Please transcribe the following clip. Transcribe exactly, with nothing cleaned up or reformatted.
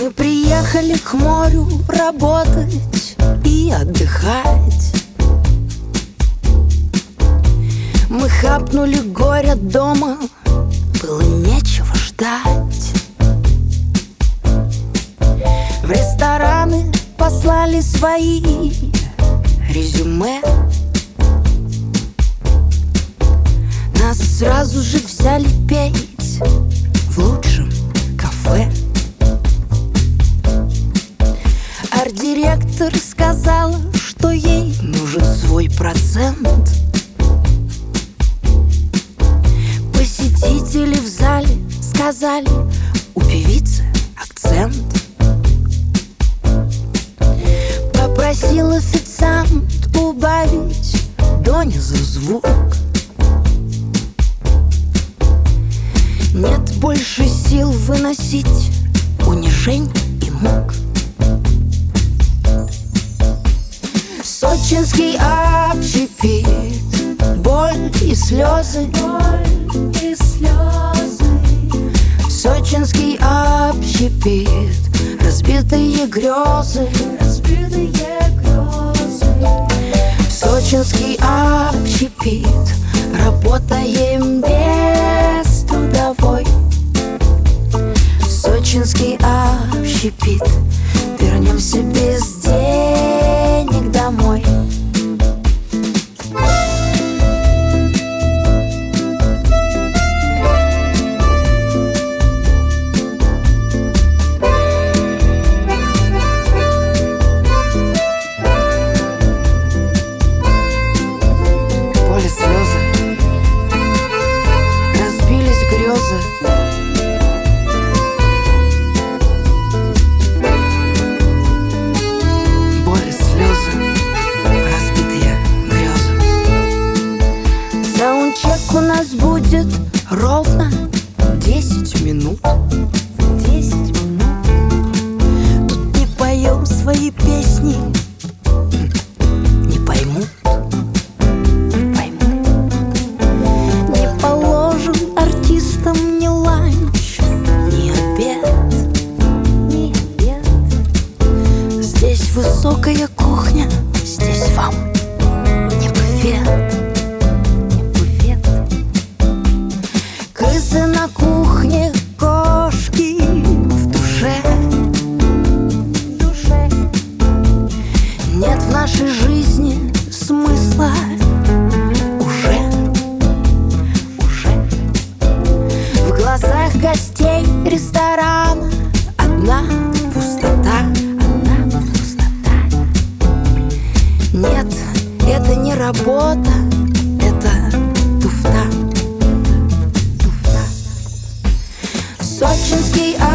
Мы приехали к морю работать и отдыхать. Мы хапнули горя дома, было нечего ждать. В рестораны послали свои резюме. Нас сразу же взяли петь в лучшем кафе. Арт-директор сказала, что ей нужен свой процент. Посетители в зале сказали, у певицы акцент. Попросил официант убавить донизу звук. Нет больше сил выносить унижень и мук. Сочинский общепит, боль и слезы, боль и слезы. Сочинский общепит, разбитые грезы, разбитые грезы. Сочинский общепит, работаем без трудовой. Сочинский общепит, вернемся без денег домой. Боль и слезы, разбились грезы. Саундчек у нас будет ровно десять минут. Десять минут. Тут не поем свои песни, не поймут. Не поймут. Не положен артистам ни ланч, ни обед. Ни обед. Здесь высокая кухня, здесь вам не буфет. Крысы на кухне, кошки в душе. В душе. Нет в нашей жизни смысла уже. Уже. В глазах гостей ресторана одна пустота. Одна пустота. Нет, это не работа, это туфта. Сочинский